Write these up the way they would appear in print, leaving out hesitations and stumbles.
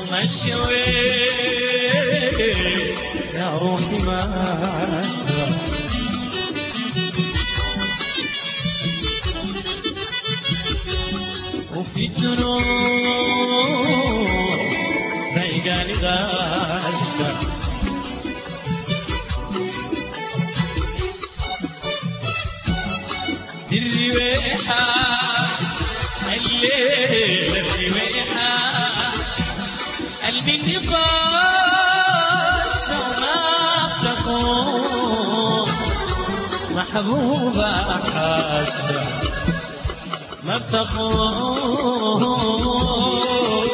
مشوي يا روحي مشوي وفي الجنون سيقاني غاشة دي الريحة الليل الريحة قلبي نقاش وما تكون محبوبة حاشا ما بتخون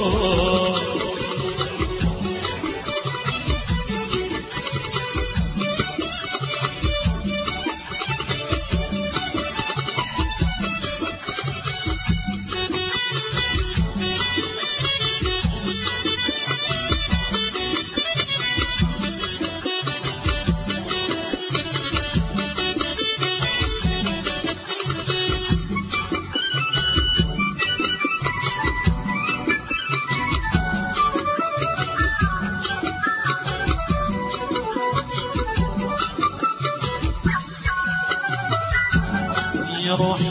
يا روحي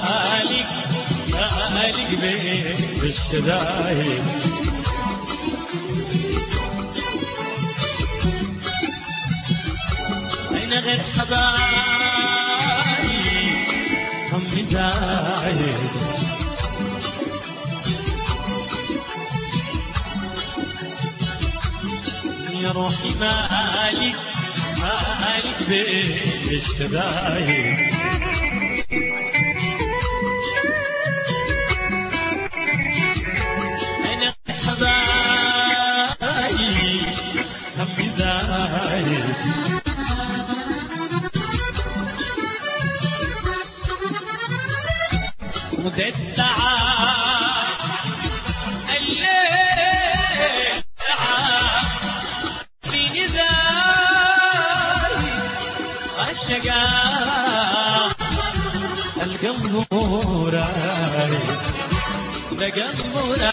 مالك بين الشدايد أين غير حبايب هم زايد يا روحي مالك بين الشدايد ودلعا الليل في نزاي الشقاء القلب راي ده قلب راي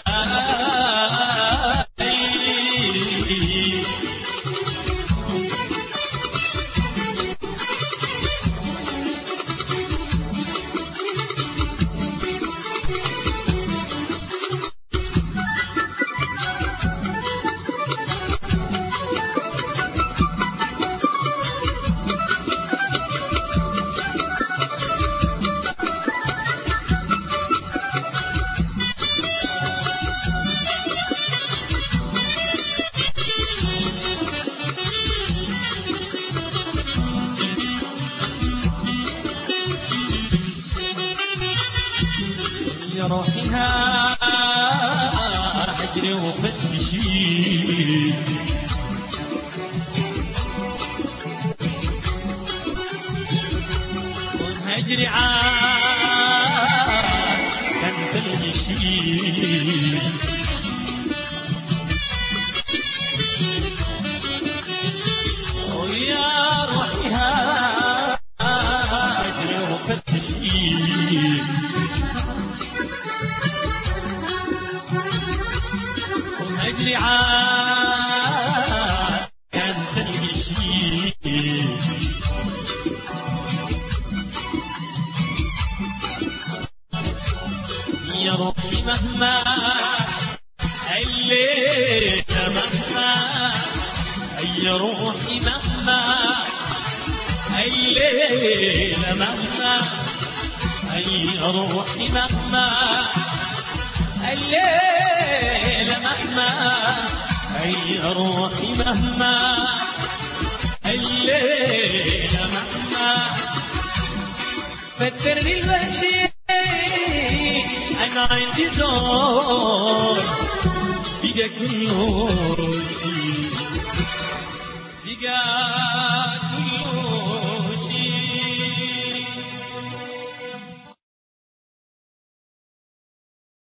يا روحها هجري وفتشي هجري كان تلمشي ويا روحها هجري وفتشي أجري كان تلمشي يا روحي مهما الليل مهما يا روحي مهما الليل مهما يا روحي مهما الليل مهما يا روحي مهما الليل مهما فترني المشي أنا عندي زور بقى كل شيء بقى كل